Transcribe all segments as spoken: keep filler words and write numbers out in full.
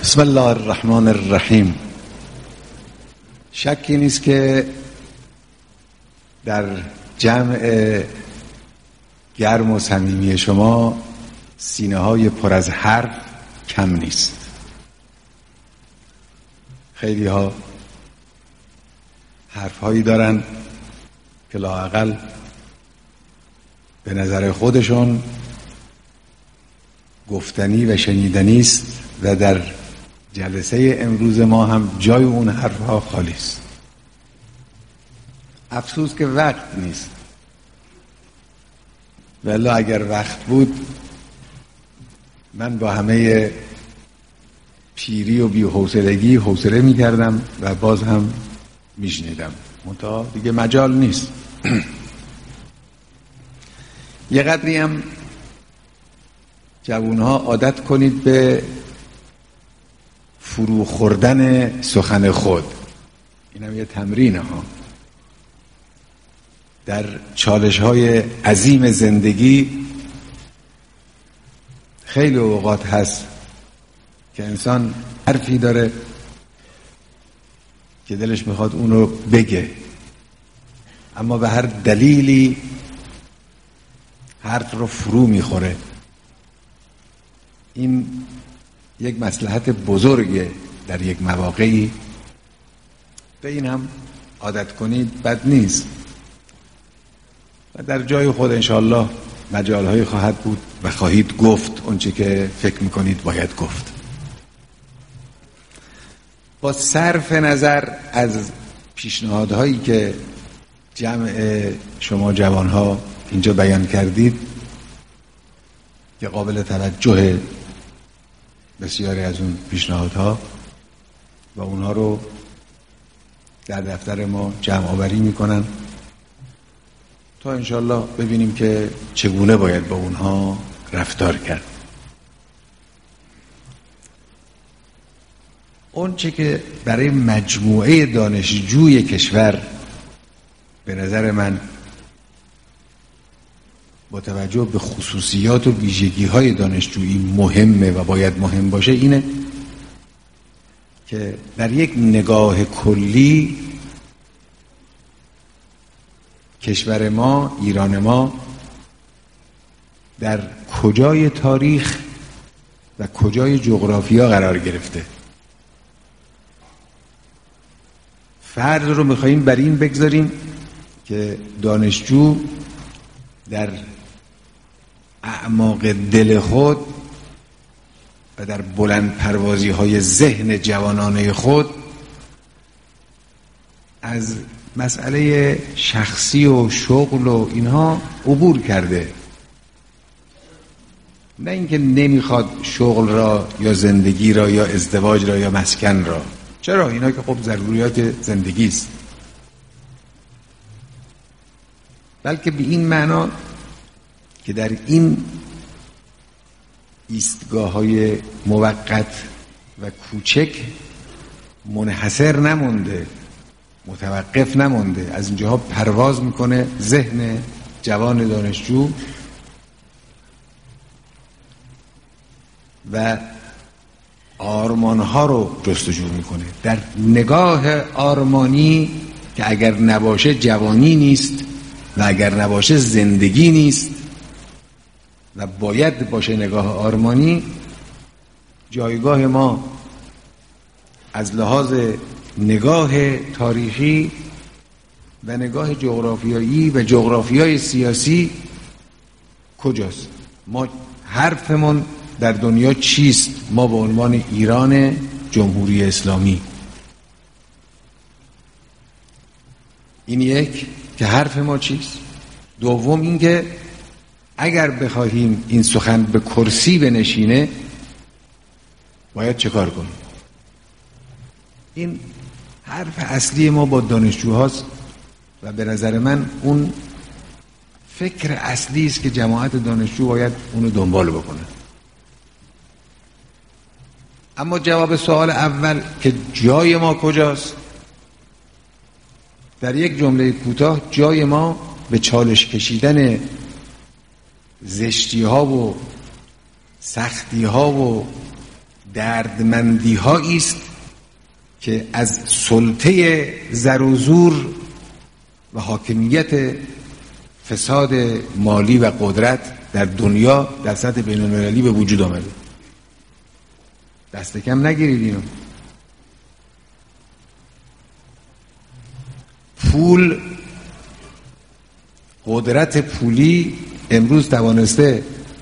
بسم الله الرحمن الرحیم. شکی نیست که در جمع گرم و صمیمی شما سینه های پر از حرف کم نیست. خیلی ها حرف هایی دارن که لااقل به نظر خودشون گفتنی و شنیدنی است و در جلسه امروز ما هم جای اون حرف ها خالی است. افسوس که وقت نیست، ولی اگر وقت بود من با همه پیری و بی‌حوصلگی حوصله می‌کردم و باز هم میشنیدم، منتها دیگه مجال نیست. یه قدری هم جوانها عادت کنید به فرو خوردن سخن خود. اینم یه تمرینه ها. در چالش های عظیم زندگی خیلی اوقات هست که انسان حرفی داره که دلش میخواد اون رو بگه، اما به هر دلیلی حرف رو فرو میخوره. این یک مصلحت بزرگه در یک مواقعی، به این هم عادت کنید بد نیست و در جای خود انشاءالله مجالهایی خواهد بود و خواهید گفت اونچه که فکر میکنید باید گفت. با صرف نظر از پیشنهادهایی که جمع شما جوانها اینجا بیان کردید که قابل توجه بسیاری از اون پیشنهادها و اونها رو در دفتر ما جمع آوری میکنن تا انشالله ببینیم که چگونه باید با اونها رفتار کرد. اون چه که برای مجموعه دانشجوی کشور به نظر من با توجه به خصوصیات و ویژگی های دانشجویی مهمه و باید مهم باشه اینه که در یک نگاه کلی کشور ما، ایران ما در کجای تاریخ و کجای جغرافیا قرار گرفته. فرض رو میخواییم بر این بگذاریم که دانشجو در اعماق دل خود و در بلند پروازی های ذهن جوانانه خود از مسئله شخصی و شغل و اینها عبور کرده، نه اینکه نمیخواد شغل را یا زندگی را یا ازدواج را یا مسکن را. چرا؟ اینا که خب ضروریات زندگی است، بلکه به این معنا که در این ایستگاه های موقت و کوچک منحصر نمونده، متوقف نمونده، از اینجاها پرواز میکنه ذهن جوان دانشجو و آرمانها رو جستجو میکنه. در نگاه آرمانی که اگر نباشه جوانی نیست و اگر نباشه زندگی نیست و باید باشه نگاه آرمانی، جایگاه ما از لحاظ نگاه تاریخی و نگاه جغرافیایی و جغرافیای سیاسی کجاست؟ ما حرفمون در دنیا چیست؟ ما به عنوان ایران جمهوری اسلامی، این یک که حرف ما چیست. دوم این که اگر بخواهیم این سخن به کرسی بنشینه باید چه کار کنیم؟ این حرف اصلی ما با دانشجوهاست و به نظر من اون فکر اصلی است که جماعت دانشجو باید اونو دنبال بکنه. اما جواب سوال اول که جای ما کجاست، در یک جمله کوتاه جای ما به چالش کشیدن زشتی ها و سختی ها و دردمندی هایی است که از سلطه زر و زور و حاکمیت فساد مالی و قدرت در دنیا در سطح بین المللی به وجود آمده. دست کم نگیرید اینو. پول، قدرت پولی امروز توانسته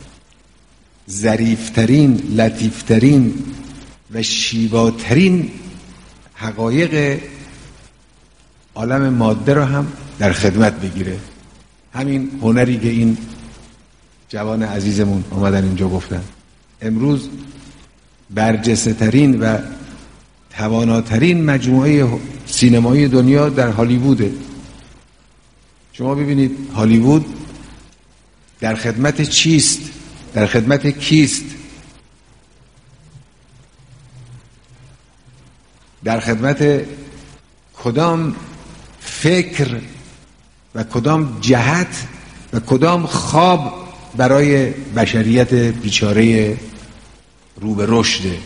ظریفترین، لطیفترین و شیواترین حقایق عالم ماده رو هم در خدمت بگیره. همین هنری که این جوان عزیزمون آمدن اینجا گفتن، امروز برجسته ترین و تواناترین مجموعه سینمایی دنیا در هالیووده. شما ببینید هالیوود در خدمت چیست؟ در خدمت کیست؟ در خدمت کدام فکر و کدام جهت و کدام خواب برای بشریت بیچاره رو به رشده؟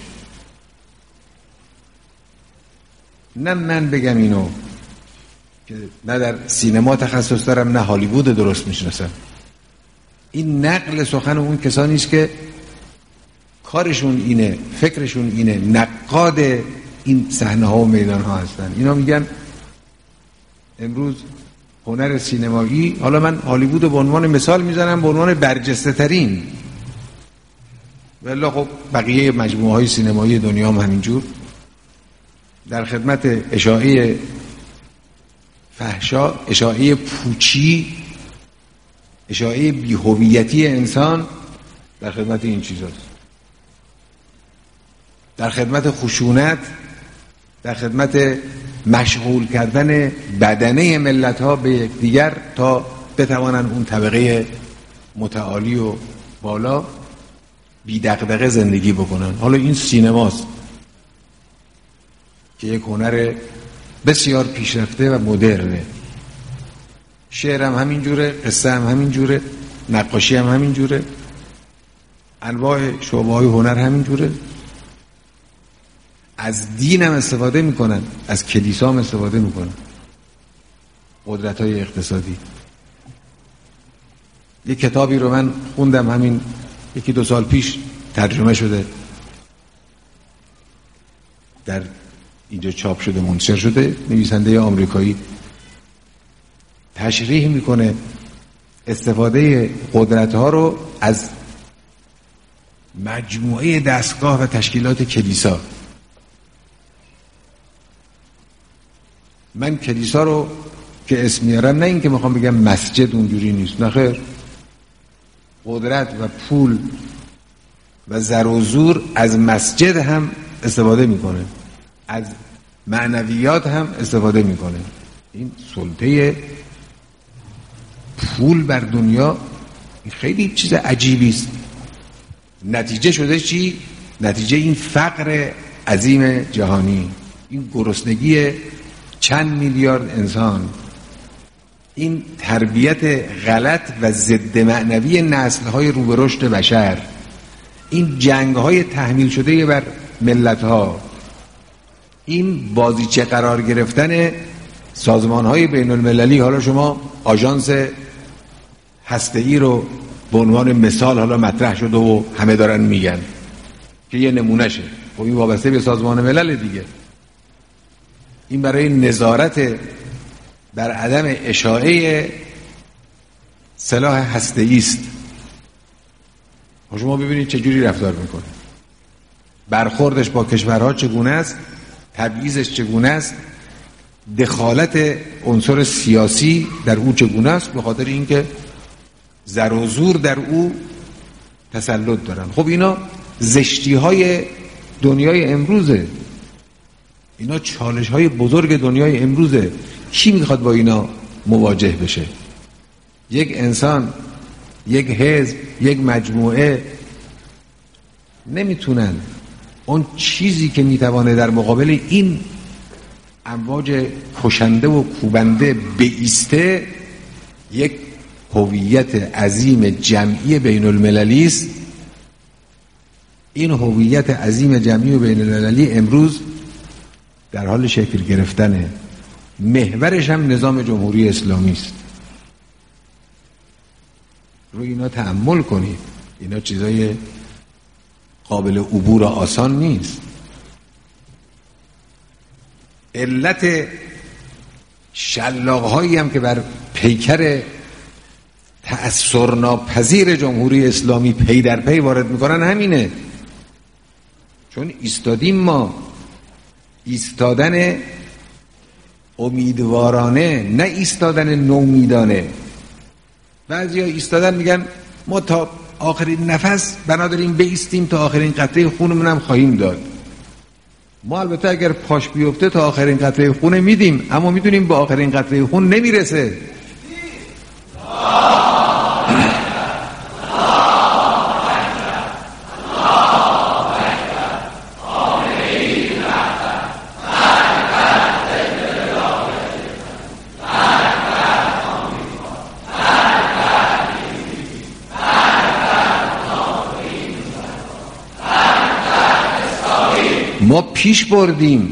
نه من بگم اینو که نه در سینما تخصص دارم نه هالیوود درست میشناسم. این نقل سخن اون کسانی است که کارشون اینه، فکرشون اینه، نقاد این صحنه ها و میدان ها هستن. اینا میگن امروز هنر سینمایی، حالا من هالیوود به عنوان مثال میزنم، به عنوان برجسته ترین، والله خب بقیه مجموعه های سینمایی دنیا هم همینجور در خدمت اشاعه فحشا، اشاعه پوچی، اشاعه بی‌هویتی انسان، در خدمت این چیزاست. در خدمت خشونت، در خدمت مشغول کردن بدنه ملت ها به یکدیگر تا بتوانن اون طبقه متعالی و بالا بی دغدغه زندگی بکنن. حالا این سینماست که یک هنر بسیار پیشرفته و مدرنه. شعر هم همین جوره، قصه هم همین جوره، نقاشی هم همین جوره، انواع شعبه های هنر همین جوره. از دین هم استفاده میکنن، از کلیسا هم استفاده میکنن، قدرت های اقتصادی. یک کتابی رو من خوندم همین یکی دو سال پیش، ترجمه شده، در اینجا چاپ شده، منتشر شده، نویسنده آمریکایی تشریح میکنه استفاده قدرت ها رو از مجموعه دستگاه و تشکیلات کلیسا. من کلیسا رو که اسم میارم نه این که میخوام بگم مسجد اونجوری نیست، نه خیر، قدرت و پول و زر و زور از مسجد هم استفاده میکنه، از معنویات هم استفاده میکنه. این سلطه پول بر دنیا خیلی چیز عجیبی است. نتیجه شده چی؟ نتیجه این فقر عظیم جهانی، این گرسنگی چند میلیارد انسان، این تربیت غلط و ضد معنوی نسل‌های رو به رشد بشر، این جنگ‌های تحمیل شده بر ملت‌ها، این بازیچه قرار گرفتن سازمان‌های بین المللی. حالا شما آژانس هسته‌ای رو به عنوان مثال حالا مطرح شده و همه دارن میگن که یه نمونهشه، خب این وابسته به سازمان ملل دیگه. این برای نظارت بر عدم اشاعه سلاح هسته‌ای است. شما ببینید چجوری رفتار میکنه، برخوردش با کشورها چگونه است، تبعیضش چگونه است، دخالت عنصر سیاسی در او چگونه است، به خاطر اینکه زر و زور در او تسلط دارن. خب اینا زشتی های دنیای امروزه، اینا چالش های بزرگ دنیای امروزه. کی میخواد با اینا مواجه بشه؟ یک انسان، یک حزب، یک مجموعه نمیتونن اون چیزی که میتوانه در مقابل این امواج کشنده و کوبنده بایسته، یک هویت عظیم جمعی بین المللی است. این هویت عظیم جمعی و بین المللی امروز در حال شکل گرفتنه. محورش هم نظام جمهوری اسلامی است. روی اینا تأمل کنید. اینا چیزای قابل عبور آسان نیست. علت شلاق‌هایی هم که بر پیکر تأثرناپذیر جمهوری اسلامی پی در پی وارد میکنن همینه. چون ایستادیم ما، ایستادن امیدوارانه، نه ایستادن نومیدانه. بعضیا ایستادن میگن ما تا آخرین نفس بنا داریم بایستیم، تا آخرین قطره خونمون هم خواهیم داد. ما البته اگر پاش بیفته تا آخرین قطره خون میدیم، اما میدونیم با آخرین قطره خون نمیرسه. ما پیش بردیم،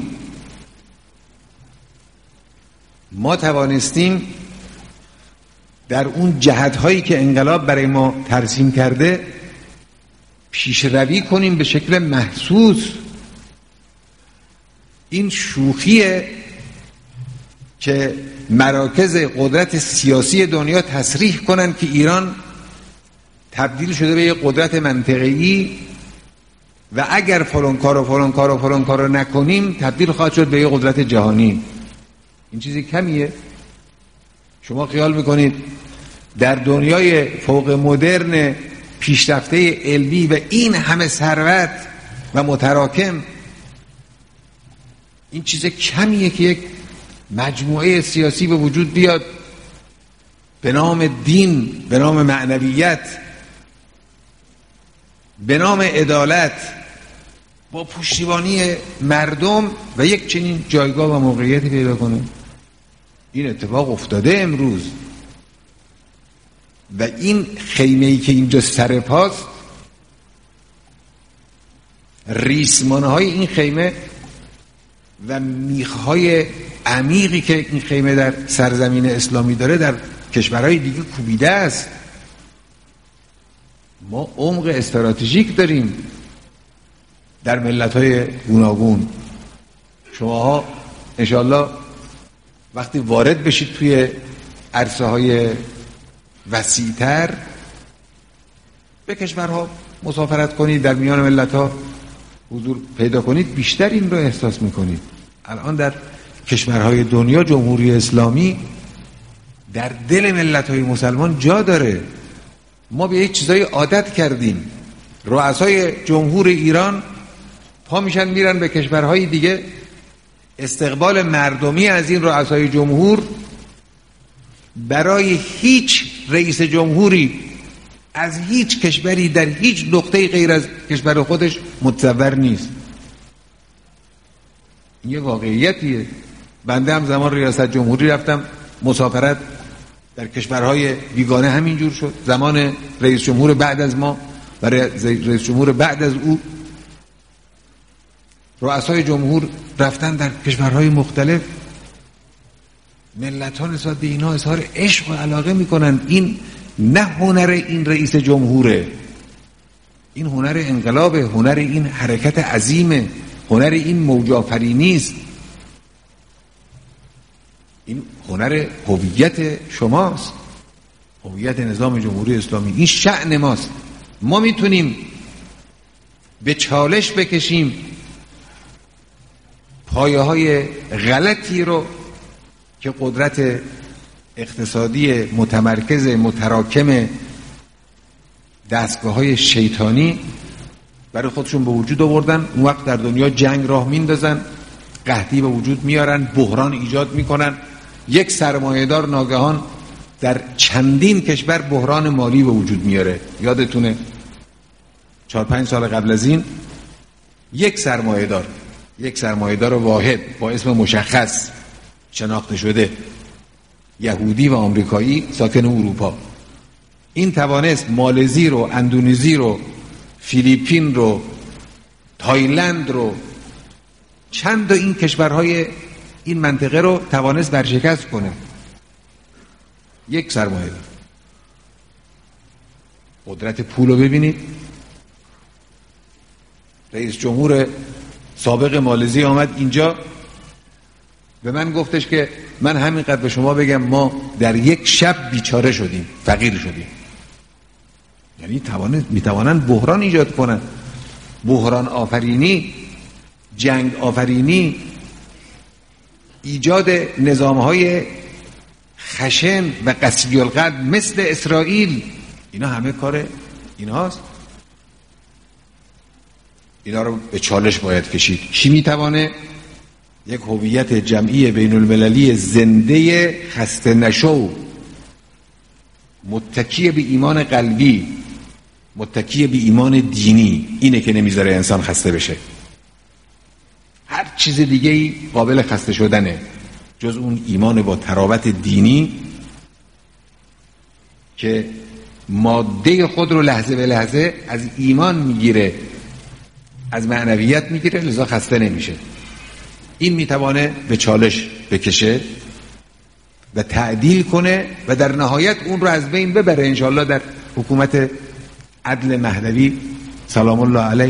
ما توانستیم در اون جهت‌هایی که انقلاب برای ما ترسیم کرده پیشروی کنیم به شکل محسوس. این شوخیه که مراکز قدرت سیاسی دنیا تصریح کنن که ایران تبدیل شده به یک قدرت منطقه‌ای و اگر فلان کار و فلان کار و فلان کار رو نکنیم تبدیل خواهد شد به یک قدرت جهانی. این چیزی کمیه؟ شما خیال میکنید در دنیای فوق مدرن پیشرفته علمی و این همه ثروت و متراکم، این چیز کمیه که یک مجموعه سیاسی به وجود بیاد به نام دین، به نام معنویت، به نام عدالت، با پشتیبانی مردم و یک چنین جایگاه و موقعیتی پیدا کنه. این اتفاق افتاده امروز و این خیمه‌ای که اینجا سر پاست، ریسمان‌های این خیمه و میخ‌های عمیقی که این خیمه در سرزمین اسلامی داره در کشورهای دیگه کوبیده است. ما عمق استراتژیک داریم در ملت‌های گوناگون. شماها انشاءالله وقتی وارد بشید توی عرصه‌های وسیع‌تر، به کشورها مسافرت کنید، در میان ملت‌ها حضور پیدا کنید، بیشتر این رو احساس می‌کنید. الان در کشورهای دنیا جمهوری اسلامی در دل ملت‌های مسلمان جا داره. ما به یک چیزای عادت کردیم. رؤسای جمهور ایران پا میشن میرن به کشورهای دیگه، استقبال مردمی از این رؤسای جمهور برای هیچ رئیس جمهوری از هیچ کشوری در هیچ نقطه غیر از کشور خودش متصور نیست. این یه واقعیتیه. بنده هم زمان ریاست جمهوری رفتم مسافرت در کشورهای بیگانه همینجور شد. زمان رئیس جمهور بعد از ما و رئیس جمهور بعد از او، رؤسای جمهور رفتن در کشورهای مختلف. ملت ها نسبت به اینا اظهار عشق و علاقه میکنن. این نه هنر این رئیس جمهوره، این هنر انقلابه، هنر این حرکت عظیمه، هنر این موج آفرینی است. این هنر هویت شماست، هویت نظام جمهوری اسلامی. این شأن ماست. ما میتونیم به چالش بکشیم پایه های غلطی رو که قدرت اقتصادی متمرکز متراکم دستگاه های شیطانی برای خودشون به وجود آوردن. اون وقت در دنیا جنگ راه میندازن، قحطی به وجود میارن، بحران ایجاد میکنن. یک سرمایه‌دار ناگهان در چندین کشور بحران مالی به وجود میاره. یادتونه چهار پنج سال قبل از این یک سرمایه‌دار یک سرمایه‌دار واحد با اسم مشخص شناخته شده، یهودی و آمریکایی ساکن اروپا، این توانست مالزی رو، اندونزی رو، فیلیپین رو، تایلند رو، چند تا این کشورهای این منطقه رو توانست برشکست کنه. یک سرمایه دار. قدرت پول رو ببینید. رئیس جمهور سابق مالزی آمد اینجا به من گفتش که من همینقدر به شما بگم ما در یک شب بیچاره شدیم، فقیر شدیم. یعنی میتوانن بحران ایجاد کنن، بحران آفرینی، جنگ آفرینی، ایجاد نظامهای خشن و قسی القلب مثل اسرائیل. اینا همه کار اینهاست. اینا رو به چالش باید کشید. کی میتوانه یک هویت جمعی بین المللی زنده خسته نشو، متکی به ایمان قلبی، متکی به ایمان دینی، اینه که نمیذاره انسان خسته بشه. هر چیز دیگه ای قابل خسته شدنه جز اون ایمان با تراوت دینی که ماده خود رو لحظه به لحظه از ایمان میگیره، از معنویت میگیره، لذا خسته نمیشه. این میتوانه به چالش بکشه و تعدیل کنه و در نهایت اون رو از بین ببره انشاءالله در حکومت عدل مهدوی سلام الله علیه.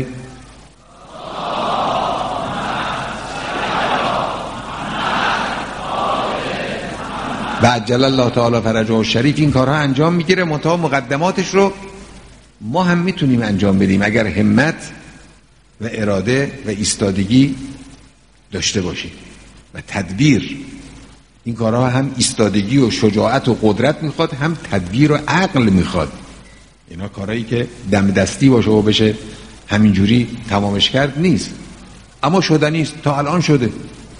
و عجل الله تعالی فرجه الشریف این کارها انجام میگیره. منتها مقدماتش رو ما هم میتونیم انجام بدیم اگر همت و اراده و ایستادگی داشته باشیم و تدبیر. این کارها هم ایستادگی و شجاعت و قدرت میخواد، هم تدبیر و عقل میخواد. اینا کارهایی که دم دستی باشه و بشه همینجوری تمامش کرد نیست، اما شدنی است. تا الان شده.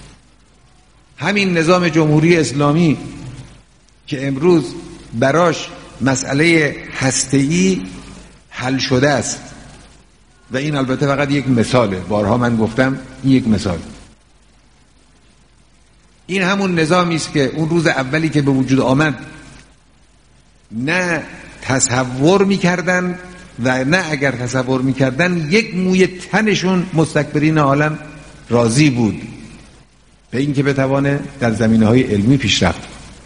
همین نظام جمهوری اسلامی که امروز براش مسئله هسته‌ای حل شده است و این البته فقط یک مثاله، بارها من گفتم این یک مثال. این همون نظامی است که اون روز اولی که به وجود آمد نه تصور میکردن و نه اگر تصور میکردن یک موی تنشون مستکبرین عالم راضی بود به این که بتوانه در زمینه‌های علمی پیشرفت.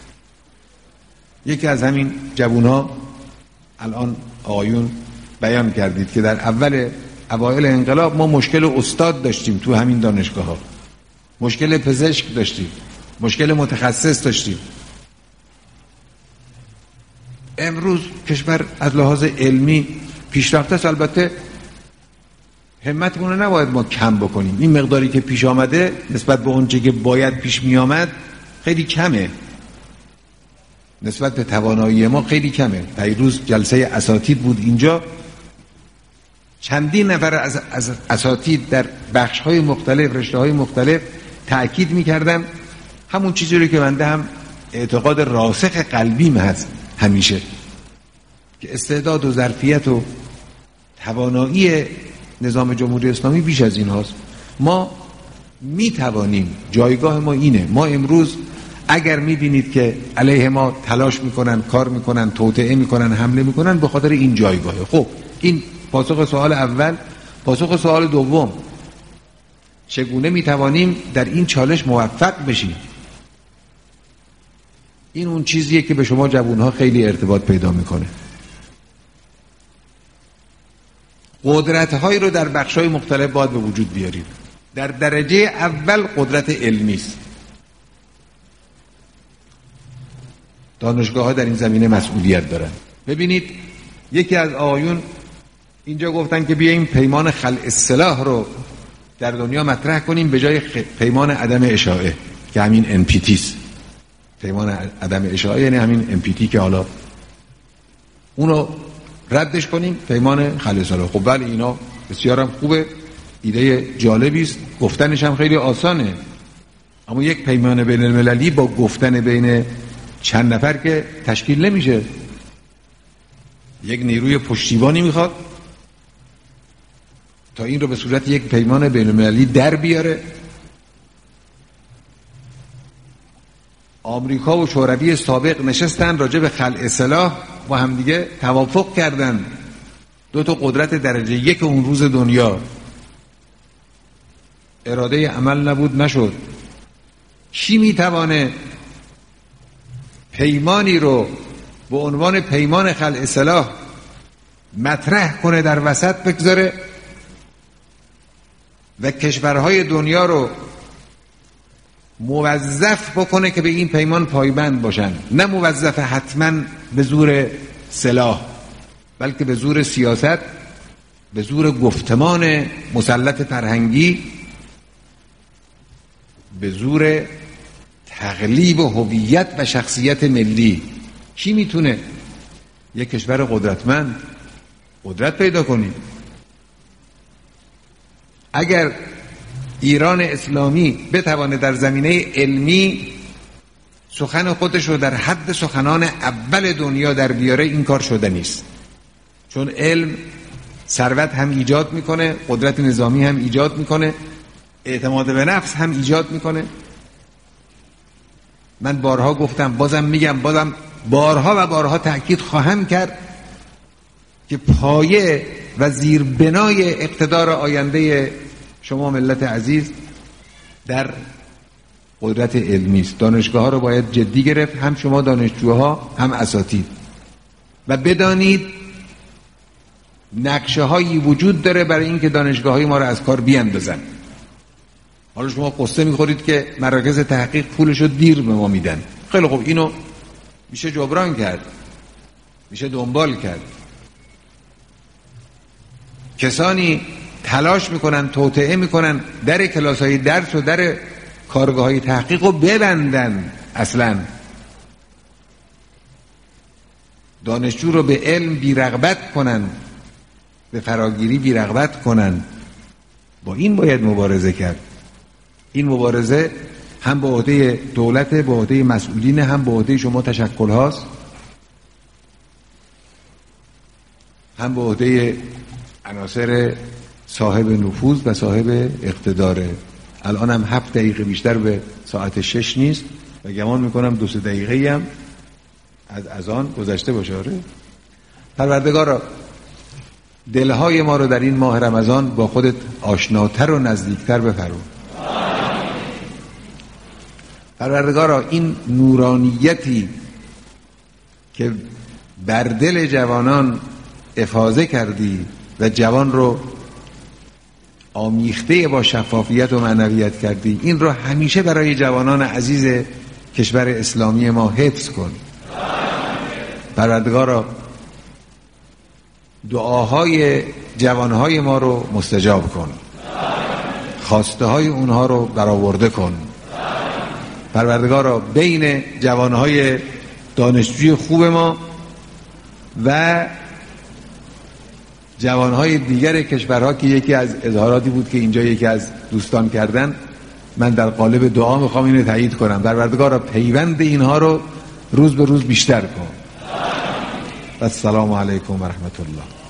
یکی از همین جوان‌ها الان آقایون بیان کردید که در اول اوایل انقلاب ما مشکل استاد داشتیم تو همین دانشگاه ها، مشکل پزشک داشتیم، مشکل متخصص داشتیم. امروز کشور از لحاظ علمی پیشرفته است. البته همتمون رو نباید ما کم بکنیم. این مقداری که پیش آمده نسبت به اونچه که باید پیش می آمد خیلی کمه، نسبت به توانایی ما خیلی کمه. پیروز جلسه اساتید بود اینجا، چندین نفر از, از اساتید در بخش‌های مختلف، رشته‌های مختلف تأکید می‌کردن همون چیزی رو که بنده هم اعتقاد راسخ قلبیم هست همیشه، که استعداد و ظرفیت و توانایی نظام جمهوری اسلامی بیش از این هاست. ما میتوانیم، جایگاه ما اینه. ما امروز اگر میبینید که علیه ما تلاش میکنن، کار میکنن، توطئه میکنن، حمله میکنن، به خاطر این جایگاهه. خب این پاسخ سوال اول. پاسخ سوال دوم، چگونه میتوانیم در این چالش موفق بشیم؟ این اون چیزیه که به شما جوانها خیلی ارتباط پیدا میکنه. قدرت‌هایی رو در بخش‌های مختلف باید به وجود بیاریم. در درجه اول قدرت علمی است. دانشگاه‌ها در این زمینه مسئولیت دارن. ببینید یکی از آقایون اینجا گفتن که بیاییم پیمان خلع سلاح رو در دنیا مطرح کنیم به جای پیمان عدم اشاعه که همین ان پی تی است. پیمان عدم اشاعه یعنی همین ان پی تی که حالا اونو ردش کنیم، پیمان خلع سلاح. خب بله اینا بسیارم خوبه، ایده جالبی است، گفتنش هم خیلی آسانه، اما یک پیمان بین المللی با گفتن بین چند نفر که تشکیل نمیشه. یک نیروی پشتیبانی میخواد تا این رو به صورت یک پیمان بین المللی در بیاره. آمریکا و شوروی سابق نشستن راجع به خلع سلاح با هم دیگه توافق کردن، دو تا قدرت درجه یک اون روز دنیا اراده عمل نبود، نشد. کی میتوانه پیمانی رو به عنوان پیمان خلع اصلاح مطرح کنه، در وسط بگذاره و کشورهای دنیا رو موظف بکنه که به این پیمان پایبند باشن؟ نه موظف حتما به زور سلاح، بلکه به زور سیاست، به زور گفتمان مسلط فرهنگی، به زور تقلیب و هویت و شخصیت ملی. کی میتونه یک کشور قدرتمند قدرت پیدا کنی؟ اگر ایران اسلامی بتوانه در زمینه علمی سخن خودش رو در حد سخنان اول دنیا در بیاره، این کار شده نیست. چون علم ثروت هم ایجاد میکنه، قدرت نظامی هم ایجاد میکنه، اعتماد به نفس هم ایجاد میکنه. من بارها گفتم، بازم میگم، بازم بارها و بارها تأکید خواهم کرد که پایه و زیربنای اقتدار آینده شما ملت عزیز در قدرت علمی است. دانشگاه ها رو باید جدی گرفت، هم شما دانشجوها هم اساتید، و بدانید نقشه هایی وجود داره برای اینکه دانشگاه های ما رو از کار بیاندازن. حالا شما قصه میخورید که مراکز تحقیق پولشو دیر به ما میدن. خیلی خوب، اینو میشه جبران کرد، میشه دنبال کرد. کسانی تلاش میکنن، توطئه میکنن در کلاس های درس و در کارگاه های تحقیق رو ببندن، اصلا دانشجو رو به علم بیرغبت کنن، به فراگیری بیرغبت کنن. با این باید مبارزه کرد. این مبارزه هم به عهده دولت، به عهده مسئولین، هم به عهده شما تشکل هاست، هم به عهده عناصر صاحب نفوذ و صاحب اقتداره. الان هم هفت دقیقه بیشتر به ساعت شش نیست و گمان میکنم دو سه دقیقه هم از اذان گذشته باشه. آره پروردگارا، دلهای ما رو در این ماه رمضان با خودت آشناتر و نزدیکتر بفرما. پروردگارا، این نورانیتی که بر دل جوانان افاضه کردی و جوان رو آمیخته با شفافیت و معنویت کردی، این رو همیشه برای جوانان عزیز کشور اسلامی ما حفظ کن. پروردگارا، دعاهای جوانهای ما رو مستجاب کن، خواسته های اونها رو برآورده کن. پروردگارا، بین جوانهای دانشجوی خوب ما و جوانهای دیگر کشورها که یکی از اظهاراتی بود که اینجا یکی از دوستان کردن، من در قالب دعا میخوام اینو تایید کنم. پروردگارا، پیوند اینها رو روز به روز بیشتر کن. السلام علیکم و رحمت الله.